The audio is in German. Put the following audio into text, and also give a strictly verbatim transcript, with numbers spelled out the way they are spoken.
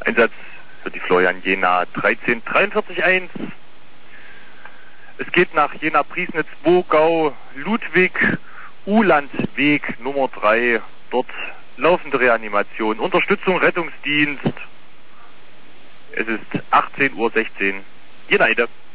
Einsatz für die Florian Jena dreizehn dreiundvierzig eins. Es geht nach Jena Priesnitz, Bogau, Ludwig, Ulandweg Nummer drei. Dort laufende Reanimation, Unterstützung, Rettungsdienst. Es ist achtzehn Uhr sechzehn. Jena Ede.